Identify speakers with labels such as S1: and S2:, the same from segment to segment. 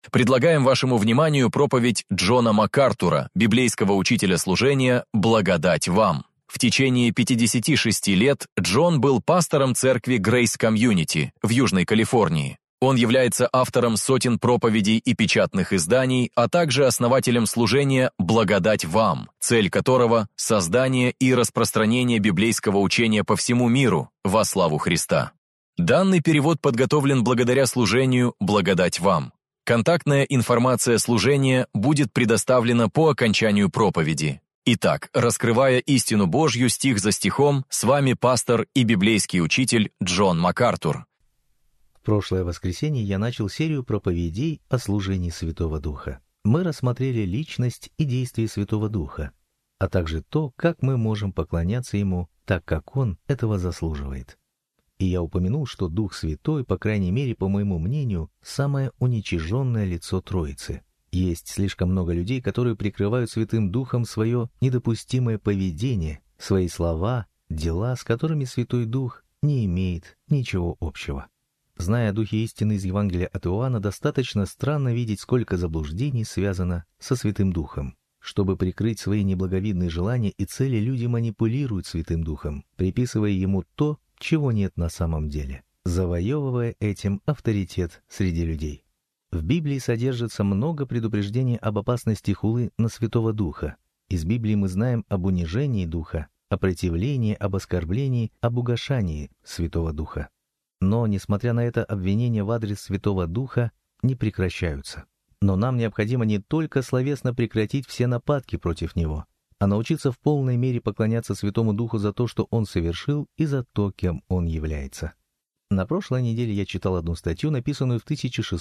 S1: Предлагаем вашему вниманию проповедь Джона МакАртура, библейского учителя служения «Благодать вам». В течение 56 лет Джон был пастором церкви Grace Community в Южной Калифорнии. Он является автором сотен проповедей и печатных изданий, а также основателем служения «Благодать вам», цель которого – создание и распространение библейского учения по всему миру во славу Христа. Данный перевод подготовлен благодаря служению «Благодать вам». Контактная информация служения будет предоставлена по окончанию проповеди. Итак, раскрывая истину Божью стих за стихом, с вами пастор и библейский учитель Джон МакАртур.
S2: В прошлое воскресенье я начал серию проповедей о служении Святого Духа. Мы рассмотрели личность и действия Святого Духа, а также то, как мы можем поклоняться Ему, так как Он этого заслуживает. И я упомянул, что Дух Святой, по крайней мере, по моему мнению, самое уничиженное лицо Троицы. Есть слишком много людей, которые прикрывают Святым Духом свое недопустимое поведение, свои слова, дела, с которыми Святой Дух не имеет ничего общего. Зная о Духе истины из Евангелия от Иоанна, достаточно странно видеть, сколько заблуждений связано со Святым Духом. Чтобы прикрыть свои неблаговидные желания и цели, люди манипулируют Святым Духом, приписывая Ему то, чего нет на самом деле, завоевывая этим авторитет среди людей. В Библии содержится много предупреждений об опасности хулы на Святого Духа. Из Библии мы знаем об унижении Духа, о противлении, об оскорблении, об угошании Святого Духа. Но, несмотря на это, обвинения в адрес Святого Духа не прекращаются. Но нам необходимо не только словесно прекратить все нападки против Него, а научиться в полной мере поклоняться Святому Духу за то, что Он совершил, и за то, кем Он является. На прошлой неделе я читал одну статью, написанную в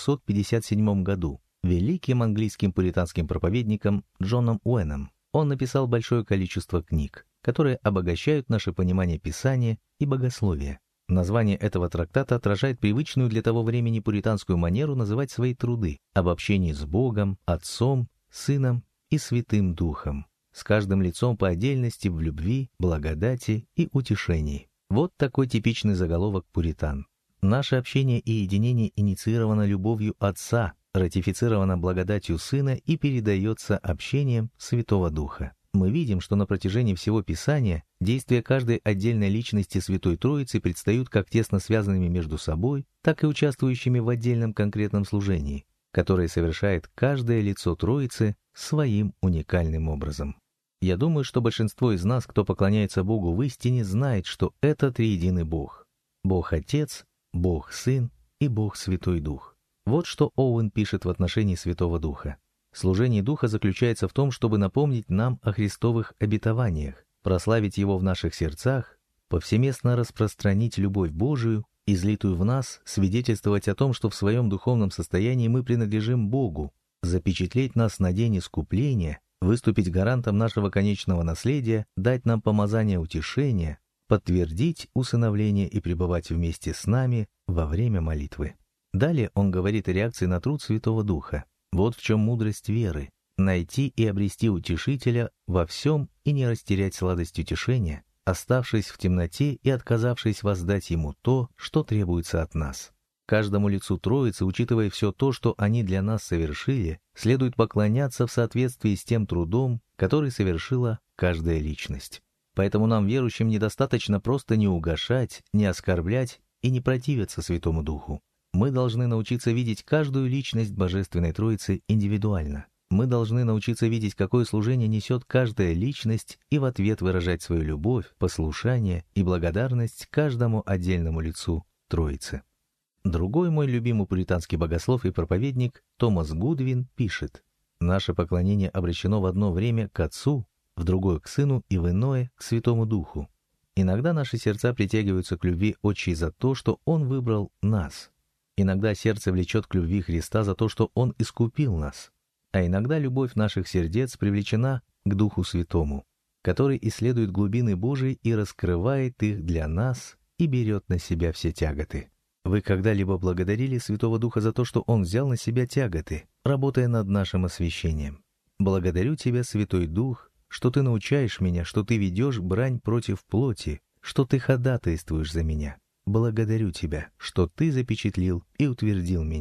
S2: 1657 году великим английским пуританским проповедником Джоном Уэном. Он написал большое количество книг, которые обогащают наше понимание Писания и богословия. Название этого трактата отражает привычную для того времени пуританскую манеру называть свои труды об общении с Богом, Отцом, Сыном и Святым Духом, с каждым лицом по отдельности в любви, благодати и утешении. Вот такой типичный заголовок пуритан. Наше общение и единение инициировано любовью Отца, ратифицировано благодатью Сына и передается общением Святого Духа. Мы видим, что на протяжении всего Писания действия каждой отдельной личности Святой Троицы предстают как тесно связанными между собой, так и участвующими в отдельном конкретном служении, которое совершает каждое лицо Троицы своим уникальным образом. Я думаю, что большинство из нас, кто поклоняется Богу в истине, знает, что это триединый Бог. Бог Отец, Бог Сын и Бог Святой Дух. Вот что Оуэн пишет в отношении Святого Духа. Служение Духа заключается в том, чтобы напомнить нам о Христовых обетованиях, прославить Его в наших сердцах, повсеместно распространить любовь Божию, излитую в нас, свидетельствовать о том, что в своем духовном состоянии мы принадлежим Богу, запечатлеть нас на день искупления, выступить гарантом нашего конечного наследия, дать нам помазание утешения, подтвердить усыновление и пребывать вместе с нами во время молитвы. Далее он говорит о реакции на труд Святого Духа. Вот в чем мудрость веры — найти и обрести утешителя во всем и не растерять сладость утешения, оставшись в темноте и отказавшись воздать ему то, что требуется от нас. Каждому лицу Троицы, учитывая все то, что они для нас совершили, следует поклоняться в соответствии с тем трудом, который совершила каждая личность. Поэтому нам, верующим, недостаточно просто не угошать, не оскорблять и не противиться Святому Духу. Мы должны научиться видеть каждую личность Божественной Троицы индивидуально. Мы должны научиться видеть, какое служение несет каждая личность, и в ответ выражать свою любовь, послушание и благодарность каждому отдельному лицу Троицы. Другой мой любимый пуританский богослов и проповедник Томас Гудвин пишет: «Наше поклонение обращено в одно время к Отцу, в другое к Сыну и в иное к Святому Духу. Иногда наши сердца притягиваются к любви Отчей за то, что Он выбрал нас. Иногда сердце влечет к любви Христа за то, что Он искупил нас. А иногда любовь наших сердец привлечена к Духу Святому, который исследует глубины Божии и раскрывает их для нас и берет на себя все тяготы. Вы когда-либо благодарили Святого Духа за то, что Он взял на себя тяготы, работая над нашим освящением? Благодарю Тебя, Святой Дух, что Ты научаешь меня, что Ты ведешь брань против плоти, что Ты ходатайствуешь за меня. Благодарю Тебя, что Ты запечатлил и утвердил меня.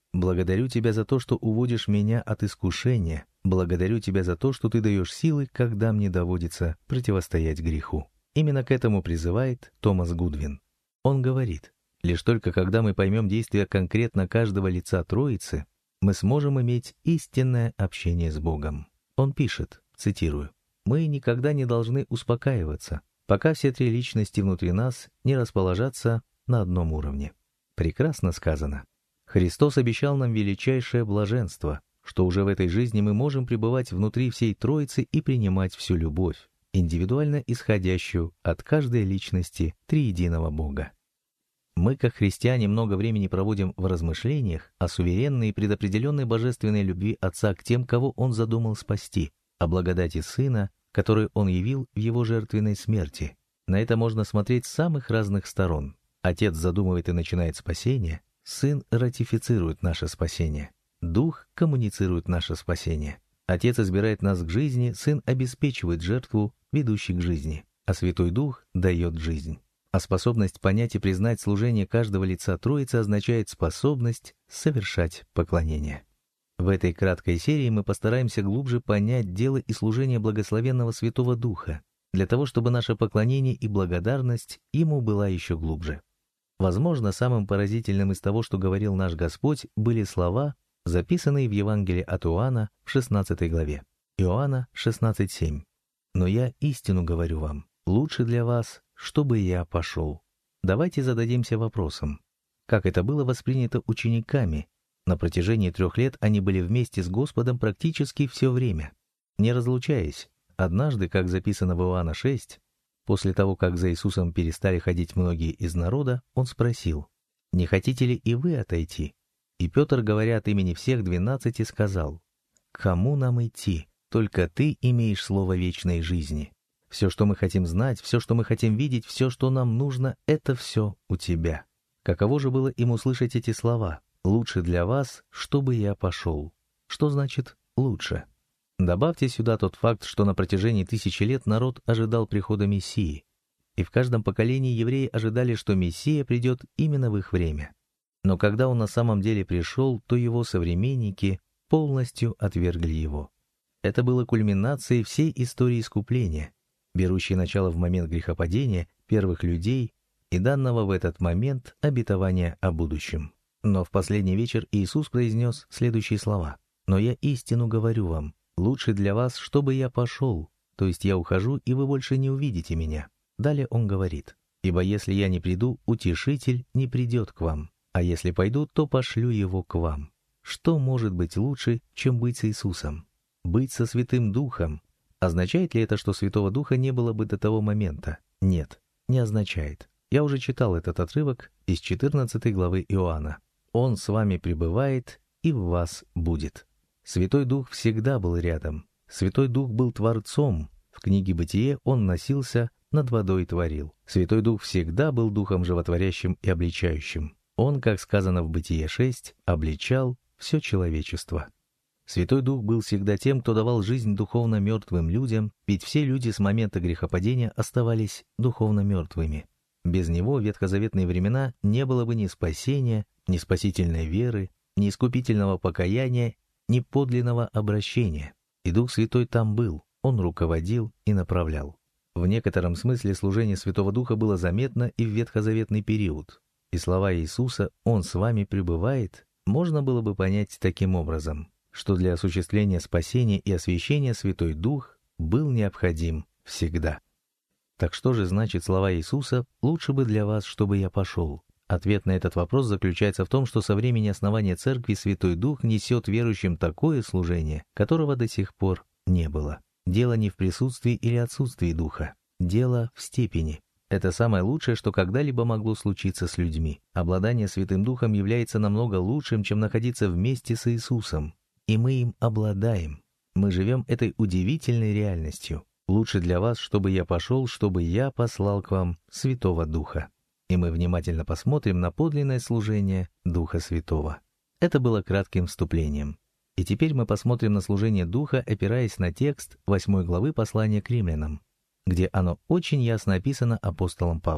S2: Благодарю Тебя за то, что уводишь меня от искушения. Благодарю Тебя за то, что Ты даешь силы, когда мне доводится противостоять греху. Именно к этому призывает Томас Гудвин. Он говорит, лишь только когда мы поймем действия конкретно каждого лица Троицы, мы сможем иметь истинное общение с Богом. Он пишет, цитирую, «Мы никогда не должны успокаиваться, пока все три личности внутри нас не расположатся на одном уровне». Прекрасно сказано. Христос обещал нам величайшее блаженство, что уже в этой жизни мы можем пребывать внутри всей Троицы и принимать всю любовь, индивидуально исходящую от каждой личности триединого Бога. Мы, как христиане, много времени проводим в размышлениях о суверенной и предопределенной божественной любви Отца к тем, кого Он задумал спасти, о благодати Сына, которую Он явил в Его жертвенной смерти. На это можно смотреть с самых разных сторон. Отец задумывает и начинает спасение, Сын ратифицирует наше спасение, Дух коммуницирует наше спасение. Отец избирает нас к жизни, Сын обеспечивает жертву, ведущей к жизни, а Святой Дух дает жизнь. А способность понять и признать служение каждого лица Троицы означает способность совершать поклонение. В этой краткой серии мы постараемся глубже понять дело и служение благословенного Святого Духа, для того, чтобы наше поклонение и благодарность Ему была еще глубже. Возможно, самым поразительным из того, что говорил наш Господь, были слова, записанные в Евангелии от Иоанна в 16 главе. Иоанна 16:7. «Но я истину говорю вам, лучше для вас, чтобы я пошел». Давайте зададимся вопросом, как это было воспринято учениками. На протяжении 3 лет они были вместе с Господом практически все время, не разлучаясь. Однажды, как записано в Иоанна 6, после того, как за Иисусом перестали ходить многие из народа, Он спросил, «Не хотите ли и вы отойти?» И Петр, говоря от имени всех 12, сказал, «К кому нам идти? Только Ты имеешь слово вечной жизни. Все, что мы хотим знать, все, что мы хотим видеть, все, что нам нужно, это все у Тебя». Каково же было им услышать эти слова? «Лучше для вас, чтобы я пошел». Что значит «лучше»? Добавьте сюда тот факт, что на протяжении 1000 лет народ ожидал прихода Мессии, и в каждом поколении евреи ожидали, что Мессия придет именно в их время. Но когда он на самом деле пришел, то его современники полностью отвергли его. Это было кульминацией всей истории искупления, берущей начало в момент грехопадения первых людей и данного в этот момент обетования о будущем. Но в последний вечер Иисус произнес следующие слова: «Но я истину говорю вам, лучше для вас, чтобы я пошел, то есть я ухожу, и вы больше не увидите меня». Далее он говорит: «Ибо если я не приду, Утешитель не придет к вам, а если пойду, то пошлю его к вам». Что может быть лучше, чем быть с Иисусом? Быть со Святым Духом. Означает ли это, что Святого Духа не было бы до того момента? Нет, не означает. Я уже читал этот отрывок из 14 главы Иоанна. «Он с вами пребывает и в вас будет». Святой Дух всегда был рядом. Святой Дух был Творцом. В книге «Бытие» Он носился, над водой творил. Святой Дух всегда был Духом животворящим и обличающим. Он, как сказано в Бытие 6, обличал все человечество. Святой Дух был всегда тем, кто давал жизнь духовно мертвым людям, ведь все люди с момента грехопадения оставались духовно мертвыми. Без Него в ветхозаветные времена не было бы ни спасения, ни спасительной веры, ни искупительного покаяния, ни подлинного обращения. И Дух Святой там был, Он руководил и направлял. В некотором смысле служение Святого Духа было заметно и в ветхозаветный период. И слова Иисуса «Он с вами пребывает» можно было бы понять таким образом, что для осуществления спасения и освящения Святой Дух был необходим всегда. Так что же значит слова Иисуса «лучше бы для вас, чтобы я пошел»? Ответ на этот вопрос заключается в том, что со времени основания Церкви Святой Дух несет верующим такое служение, которого до сих пор не было. Дело не в присутствии или отсутствии Духа. Дело в степени. Это самое лучшее, что когда-либо могло случиться с людьми. Обладание Святым Духом является намного лучшим, чем находиться вместе с Иисусом. И мы им обладаем. Мы живем этой удивительной реальностью. Лучше для вас, чтобы я пошел, чтобы я послал к вам Святого Духа. И мы внимательно посмотрим на подлинное служение Духа Святого. Это было кратким вступлением. И теперь мы посмотрим на служение Духа, опираясь на текст 8 главы послания к римлянам, где оно очень ясно описано апостолом Павлом.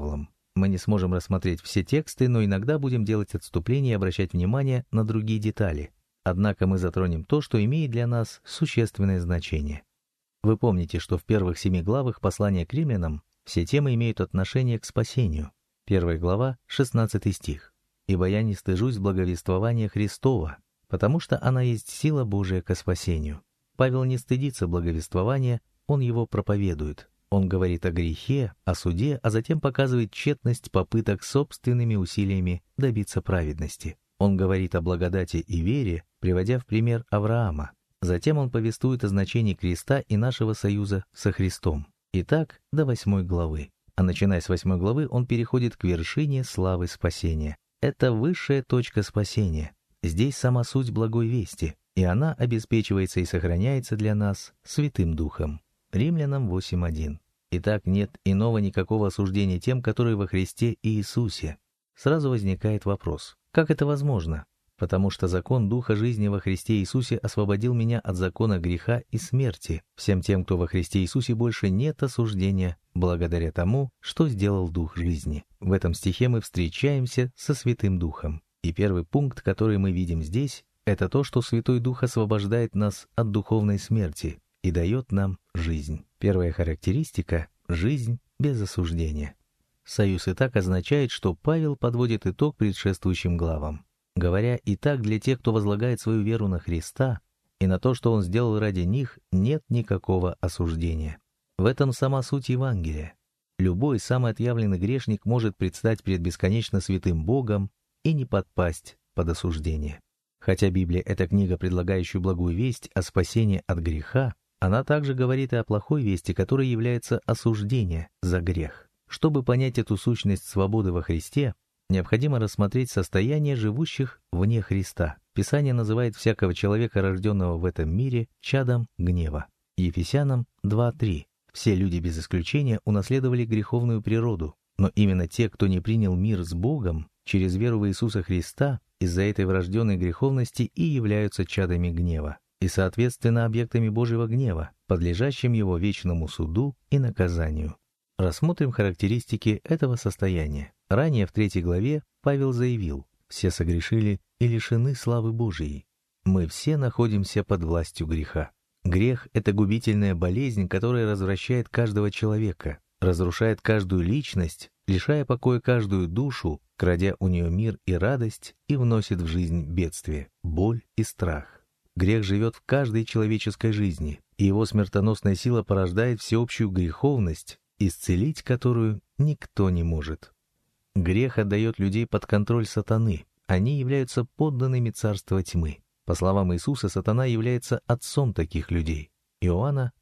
S2: Мы не сможем рассмотреть все тексты, но иногда будем делать отступления и обращать внимание на другие детали. Однако мы затронем то, что имеет для нас существенное значение. Вы помните, что в первых 7 главах послания к римлянам все темы имеют отношение к спасению. 1 глава, 16 стих. «Ибо я не стыжусь благовествования Христова, потому что она есть сила Божия ко спасению». Павел не стыдится благовествования, он его проповедует. Он говорит о грехе, о суде, а затем показывает тщетность попыток собственными усилиями добиться праведности. Он говорит о благодати и вере, приводя в пример Авраама. Затем он повествует о значении креста и нашего союза со Христом. Итак, до 8 главы. А начиная с 8 главы, он переходит к вершине славы спасения. Это высшая точка спасения. Здесь сама суть благой вести, и она обеспечивается и сохраняется для нас Святым Духом. Римлянам 8:1. Итак, нет иного никакого осуждения тем, которые во Христе Иисусе. Сразу возникает вопрос, как это возможно? Потому что закон Духа жизни во Христе Иисусе освободил меня от закона греха и смерти. Всем тем, кто во Христе Иисусе, больше нет осуждения, благодаря тому, что сделал Дух жизни. В этом стихе мы встречаемся со Святым Духом. И первый пункт, который мы видим здесь, это то, что Святой Дух освобождает нас от духовной смерти и дает нам жизнь. Первая характеристика – жизнь без осуждения. Союз «Итак» означает, что Павел подводит итог предшествующим главам, говоря: «Итак, для тех, кто возлагает свою веру на Христа и на то, что Он сделал ради них, нет никакого осуждения». В этом сама суть Евангелия. Любой самый отъявленный грешник может предстать перед бесконечно святым Богом и не подпасть под осуждение. Хотя Библия — это книга, предлагающая благую весть о спасении от греха, она также говорит и о плохой вести, которой является осуждение за грех. Чтобы понять эту сущность свободы во Христе, необходимо рассмотреть состояние живущих вне Христа. Писание называет всякого человека, рожденного в этом мире, чадом гнева. Ефесянам 2:3. Все люди без исключения унаследовали греховную природу, но именно те, кто не принял мир с Богом через веру в Иисуса Христа, из-за этой врожденной греховности и являются чадами гнева, и, соответственно, объектами Божьего гнева, подлежащим Его вечному суду и наказанию. Рассмотрим характеристики этого состояния. Ранее в 3 главе Павел заявил: «Все согрешили и лишены славы Божией». Мы все находимся под властью греха. Грех — это губительная болезнь, которая развращает каждого человека, разрушает каждую личность, лишая покоя каждую душу, крадя у нее мир и радость, и вносит в жизнь бедствие, боль и страх. Грех живет в каждой человеческой жизни, и его смертоносная сила порождает всеобщую греховность, исцелить которую никто не может. Грех отдает людей под контроль сатаны. Они являются подданными царства тьмы. По словам Иисуса, сатана является отцом таких людей. Иоанна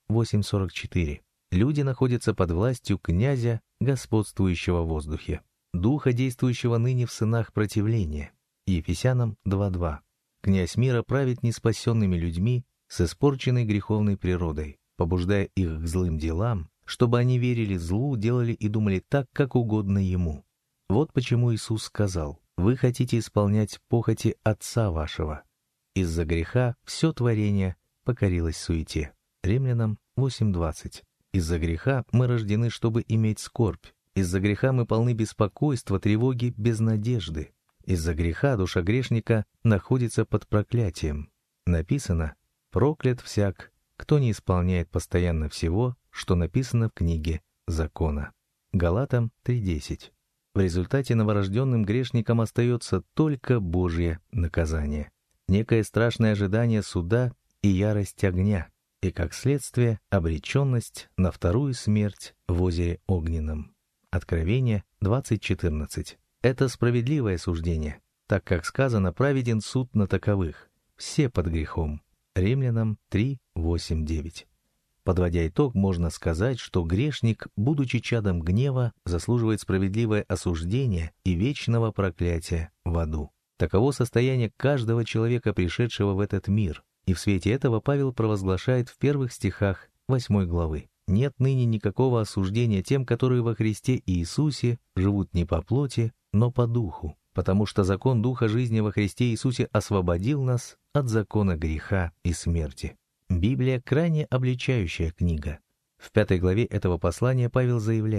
S2: 8:44. Люди находятся под властью князя, господствующего в воздухе, духа, действующего ныне в сынах противления. Ефесянам 2:2. Князь мира правит неспасенными людьми с испорченной греховной природой, побуждая их к злым делам, чтобы они верили злу, делали и думали так, как угодно ему. Вот почему Иисус сказал: «Вы хотите исполнять похоти Отца вашего». Из-за греха все творение покорилось суете. Римлянам 8:20. Из-за греха мы рождены, чтобы иметь скорбь. Из-за греха мы полны беспокойства, тревоги, безнадежды. Из-за греха душа грешника находится под проклятием. Написано: «Проклят всяк, кто не исполняет постоянно всего, что написано в книге закона». Галатам 3:10. В результате новорожденным грешникам остается только Божье наказание. Некое страшное ожидание суда и ярость огня, и, как следствие, обреченность на вторую смерть в озере Огненном. Откровение 20:14. Это справедливое суждение, так как сказано: «Праведен суд на таковых, все под грехом». Римлянам 3:8-9. Подводя итог, можно сказать, что грешник, будучи чадом гнева, заслуживает справедливое осуждение и вечного проклятия в аду. Таково состояние каждого человека, пришедшего в этот мир, и в свете этого Павел провозглашает в первых стихах 8 главы: «Нет ныне никакого осуждения тем, которые во Христе Иисусе живут не по плоти, но по духу, потому что закон Духа жизни во Христе Иисусе освободил нас от закона греха и смерти». Библия — крайне обличающая книга. В 5 главе этого послания Павел заявляет,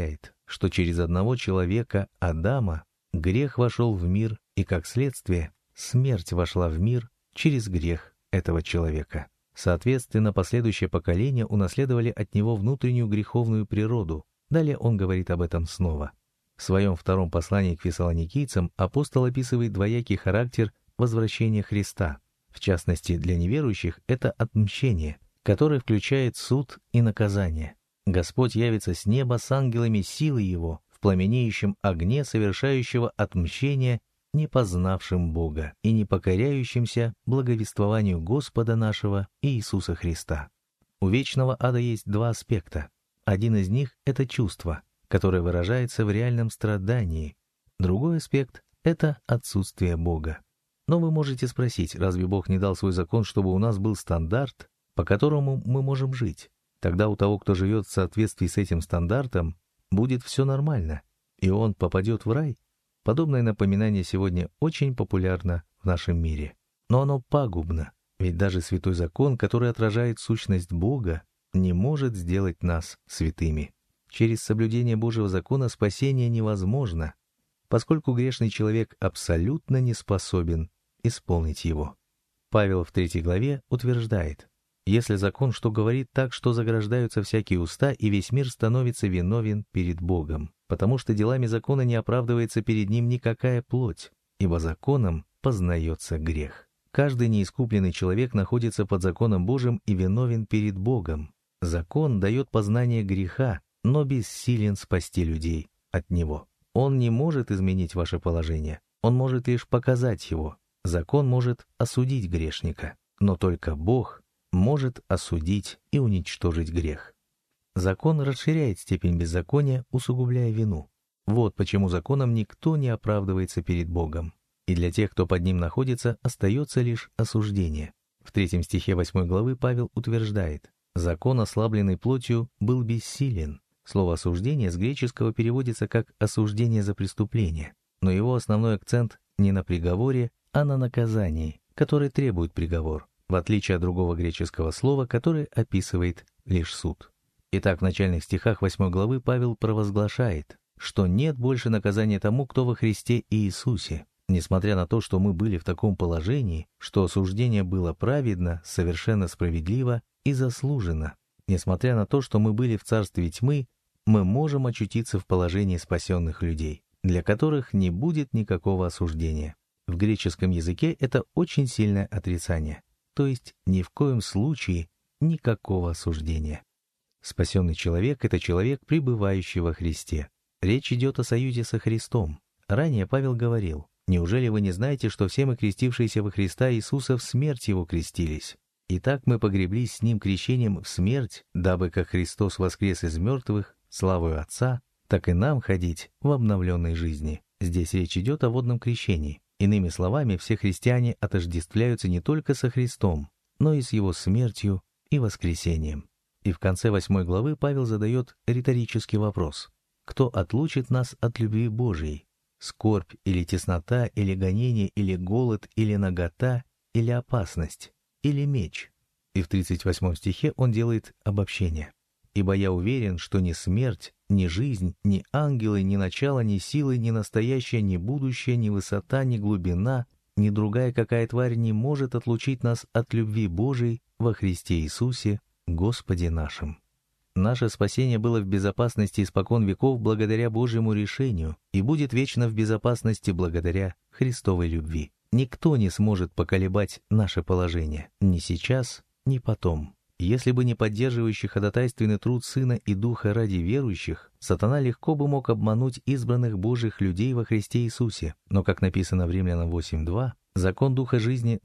S2: что через одного человека, Адама, грех вошел в мир, и, как следствие, смерть вошла в мир через грех этого человека. Соответственно, последующие поколения унаследовали от него внутреннюю греховную природу. Далее он говорит об этом снова. В своем втором послании к фессалоникийцам апостол описывает двоякий характер возвращения Христа. В частности, для неверующих это отмщение, которое включает суд и наказание. Господь явится с неба с ангелами силы Его в пламенеющем огне совершающего отмщение не познавшим Бога и не покоряющимся благовествованию Господа нашего Иисуса Христа. У вечного ада есть два аспекта. Один из них — это чувство, которое выражается в реальном страдании. Другой аспект — это отсутствие Бога. Но вы можете спросить, разве Бог не дал свой закон, чтобы у нас был стандарт, по которому мы можем жить? Тогда у того, кто живет в соответствии с этим стандартом, будет все нормально, и он попадет в рай. Подобное напоминание сегодня очень популярно в нашем мире. Но оно пагубно, ведь даже святой закон, который отражает сущность Бога, не может сделать нас святыми. Через соблюдение Божьего закона спасение невозможно, поскольку грешный человек абсолютно не способен исполнить его. Павел в 3 главе утверждает: «Если закон что говорит так, что заграждаются всякие уста, и весь мир становится виновен перед Богом, потому что делами закона не оправдывается перед ним никакая плоть, ибо законом познается грех». Каждый неискупленный человек находится под законом Божьим и виновен перед Богом. Закон дает познание греха, но бессилен спасти людей от него. Он не может изменить ваше положение, он может лишь показать его. Закон может осудить грешника, но только Бог может осудить и уничтожить грех. Закон расширяет степень беззакония, усугубляя вину. Вот почему законом никто не оправдывается перед Богом. И для тех, кто под ним находится, остается лишь осуждение. В 3 стихе 8 главы Павел утверждает: «Закон, ослабленный плотью, был бессилен». Слово «осуждение» с греческого переводится как «осуждение за преступление», но его основной акцент не на приговоре, а на наказании, которое требует приговор, в отличие от другого греческого слова, которое описывает лишь суд. Итак, в начальных стихах 8 главы Павел провозглашает, что нет больше наказания тому, кто во Христе Иисусе. Несмотря на то, что мы были в таком положении, что осуждение было праведно, совершенно справедливо и заслуженно, несмотря на то, что мы были в царстве тьмы, мы можем очутиться в положении спасенных людей, для которых не будет никакого осуждения. В греческом языке это очень сильное отрицание, то есть ни в коем случае никакого осуждения. Спасенный человек — это человек, пребывающий во Христе. Речь идет о союзе со Христом. Ранее Павел говорил: «Неужели вы не знаете, что все мы, крестившиеся во Христа Иисуса, в смерть Его крестились? Итак, мы погреблись с Ним крещением в смерть, дабы как Христос воскрес из мертвых славою Отца, так и нам ходить в обновленной жизни». Здесь речь идет о водном крещении. Иными словами, все христиане отождествляются не только со Христом, но и с Его смертью и воскресением. И в конце 8 главы Павел задает риторический вопрос: «Кто отлучит нас от любви Божией? Скорбь или теснота, или гонение, или голод, или нагота, или опасность, или меч?» И в 38 стихе он делает обобщение: «Ибо я уверен, что ни смерть, ни жизнь, ни ангелы, ни начало, ни силы, ни настоящее, ни будущее, ни высота, ни глубина, ни другая какая тварь не может отлучить нас от любви Божией во Христе Иисусе, Господе нашим». Наше спасение было в безопасности испокон веков благодаря Божьему решению и будет вечно в безопасности благодаря Христовой любви. Никто не сможет поколебать наше положение, ни сейчас, ни потом. Если бы не поддерживающий ходатайственный труд Сына и Духа ради верующих, сатана легко бы мог обмануть избранных Божьих людей во Христе Иисусе. Но, как написано в Римлянам 8:2, закон Духа жизни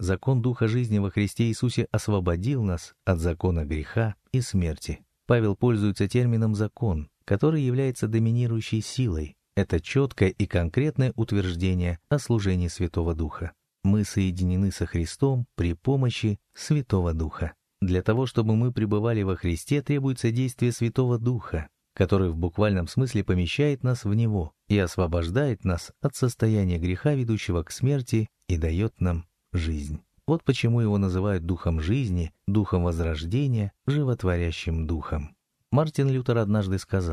S2: во Христе Иисусе освободил нас от закона греха и смерти. Павел пользуется термином «закон», который является доминирующей силой. Это четкое и конкретное утверждение о служении Святого Духа. Мы соединены со Христом при помощи Святого Духа. Для того, чтобы мы пребывали во Христе, требуется действие Святого Духа, который в буквальном смысле помещает нас в Него и освобождает нас от состояния греха, ведущего к смерти, и дает нам жизнь. Вот почему его называют Духом жизни, Духом возрождения, животворящим Духом. Мартин Лютер однажды сказал: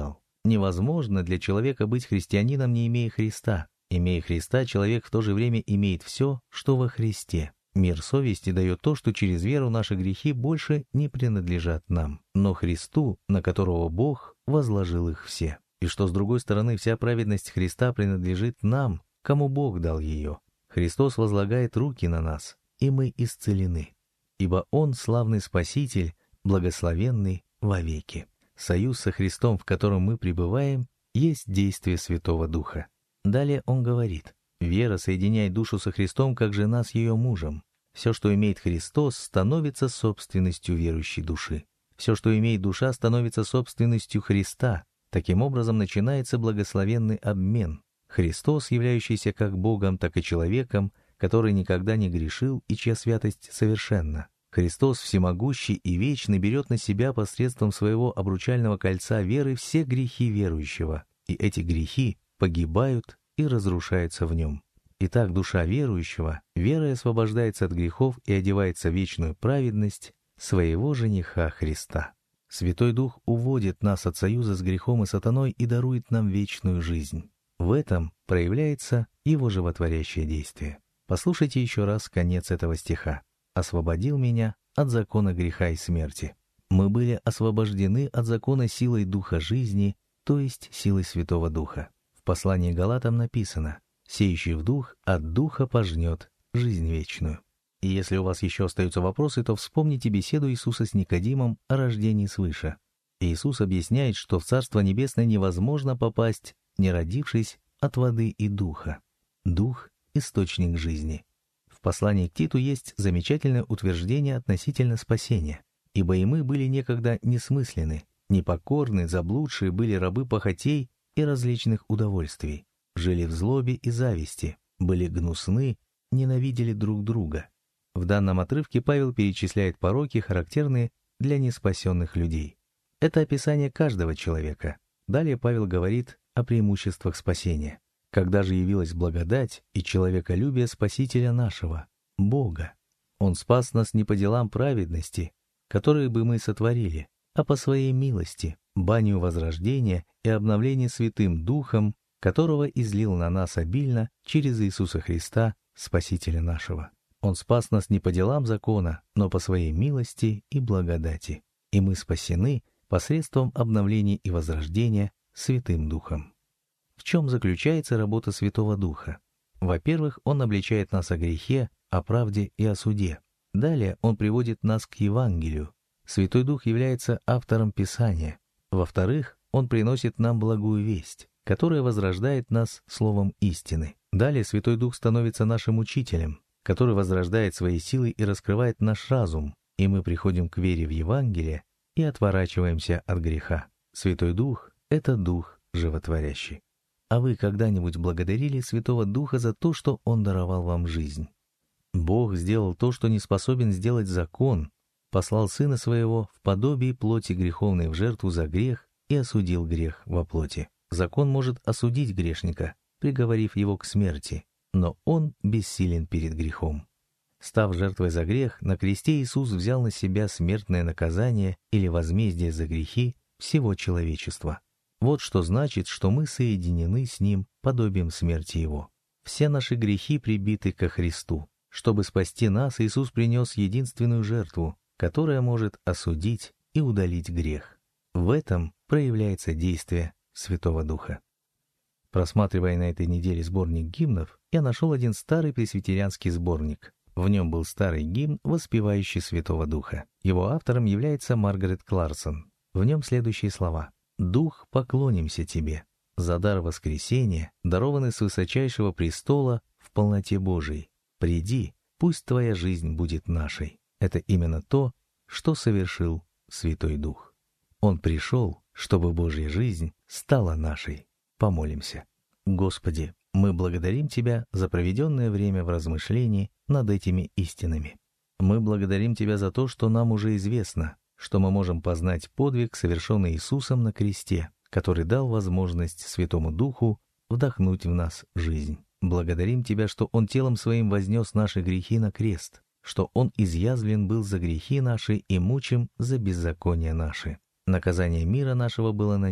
S2: Невозможно для человека быть христианином, не имея Христа. Имея Христа, человек в то же время имеет все, что во Христе. Мир совести дает то, что через веру наши грехи больше не принадлежат нам, но Христу, на которого Бог возложил их все. И что, с другой стороны, вся праведность Христа принадлежит нам, кому Бог дал ее. Христос возлагает руки на нас, и мы исцелены. Ибо Он славный Спаситель, благословенный вовеки. Союз со Христом, в котором мы пребываем, есть действие Святого Духа. Далее он говорит: «Вера соединяет душу со Христом, как жена с ее мужем. Все, что имеет Христос, становится собственностью верующей души. Все, что имеет душа, становится собственностью Христа. Таким образом начинается благословенный обмен. Христос, являющийся как Богом, так и человеком, который никогда не грешил и чья святость совершенна. Христос, всемогущий и вечный, берет на себя посредством своего обручального кольца веры все грехи верующего, и эти грехи погибают и разрушаются в нем. Итак, душа верующего верой освобождается от грехов и одевается в вечную праведность своего жениха Христа. Святой Дух уводит нас от союза с грехом и сатаной и дарует нам вечную жизнь. В этом проявляется его животворящее действие. Послушайте еще раз конец этого стиха. «Освободил меня от закона греха и смерти». Мы были освобождены от закона силой Духа жизни, то есть силой Святого Духа. В послании Галатам написано: «Сеющий в Дух от Духа пожнет жизнь вечную». И если у вас еще остаются вопросы, то вспомните беседу Иисуса с Никодимом о рождении свыше. Иисус объясняет, что в Царство Небесное невозможно попасть, не родившись от воды и Духа. Дух — источник жизни. В послании к Титу есть замечательное утверждение относительно спасения. «Ибо и мы были некогда несмысленны, непокорны, заблудшие, были рабы похотей и различных удовольствий, жили в злобе и зависти, были гнусны, ненавидели друг друга». В данном отрывке Павел перечисляет пороки, характерные для неспасенных людей. Это описание каждого человека. Далее Павел говорит о преимуществах спасения. «Когда же явилась благодать и человеколюбие Спасителя нашего, Бога, Он спас нас не по делам праведности, которые бы мы сотворили, а по Своей милости, банию возрождения и обновления Святым Духом, которого излил на нас обильно через Иисуса Христа, Спасителя нашего. Он спас нас не по делам закона, но по Своей милости и благодати, и мы спасены посредством обновления и возрождения Святым Духом». В чем заключается работа Святого Духа? Во-первых, Он обличает нас о грехе, о правде и о суде. Далее Он приводит нас к Евангелию. Святой Дух является автором Писания. Во-вторых, Он приносит нам благую весть, которая возрождает нас словом истины. Далее Святой Дух становится нашим учителем, который возрождает своей силой и раскрывает наш разум, и мы приходим к вере в Евангелие и отворачиваемся от греха. Святой Дух — это Дух животворящий. А вы когда-нибудь благодарили Святого Духа за то, что Он даровал вам жизнь? Бог сделал то, что не способен сделать закон, послал Сына Своего в подобие плоти греховной в жертву за грех и осудил грех во плоти. Закон может осудить грешника, приговорив его к смерти, но он бессилен перед грехом. Став жертвой за грех, на кресте Иисус взял на себя смертное наказание или возмездие за грехи всего человечества. Вот что значит, что мы соединены с Ним подобием смерти Его. Все наши грехи прибиты ко Христу. Чтобы спасти нас, Иисус принес единственную жертву, которая может осудить и удалить грех. В этом проявляется действие Святого Духа. Просматривая на этой неделе сборник гимнов, я нашел один старый пресвитерианский сборник. В нем был старый гимн, воспевающий Святого Духа. Его автором является Маргарет Кларксон. В нем следующие слова: «Дух, поклонимся Тебе за дар воскресения, дарованный с высочайшего престола в полноте Божией. Приди, пусть Твоя жизнь будет нашей». Это именно то, что совершил Святой Дух. Он пришел, чтобы Божья жизнь стала нашей. Помолимся. Господи, мы благодарим Тебя за проведенное время в размышлении над этими истинами. Мы благодарим Тебя за то, что нам уже известно, что мы можем познать подвиг, совершенный Иисусом на кресте, который дал возможность Святому Духу вдохнуть в нас жизнь. Благодарим Тебя, что Он телом Своим вознес наши грехи на крест, что Он изъязвлен был за грехи наши и мучим за беззакония наши. Наказание мира нашего было на Нем,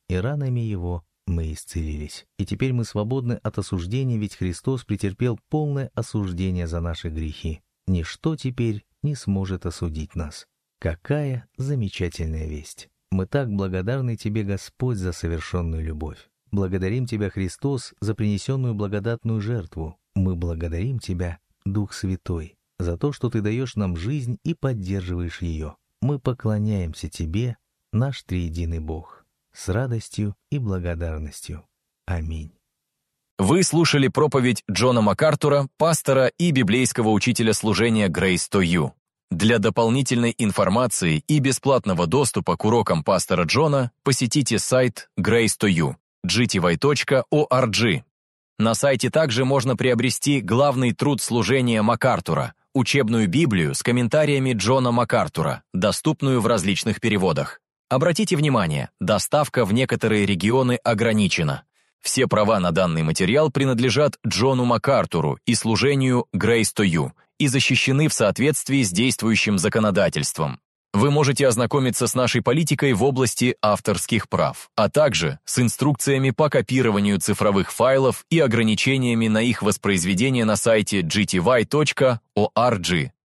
S2: и ранами Его мы исцелились. И теперь мы свободны от осуждения, ведь Христос претерпел полное осуждение за наши грехи. Ничто теперь не сможет осудить нас. Какая замечательная весть! Мы так благодарны Тебе, Господь, за совершенную любовь. Благодарим Тебя, Христос, за принесенную благодатную жертву. Мы благодарим Тебя, Дух Святой, за то, что Ты даешь нам жизнь и поддерживаешь ее. Мы поклоняемся Тебе, наш триединый Бог, с радостью и благодарностью. Аминь.
S1: Вы слушали проповедь Джона МакАртура, пастора и библейского учителя служения Grace to You. Для дополнительной информации и бесплатного доступа к урокам пастора Джона посетите сайт Grace to You, gty.org. На сайте также можно приобрести главный труд служения МакАртура, учебную Библию с комментариями Джона МакАртура, доступную в различных переводах. Обратите внимание, доставка в некоторые регионы ограничена. Все права на данный материал принадлежат Джону МакАртуру и служению Grace to You и защищены в соответствии с действующим законодательством. Вы можете ознакомиться с нашей политикой в области авторских прав, а также с инструкциями по копированию цифровых файлов и ограничениями на их воспроизведение на сайте gty.org.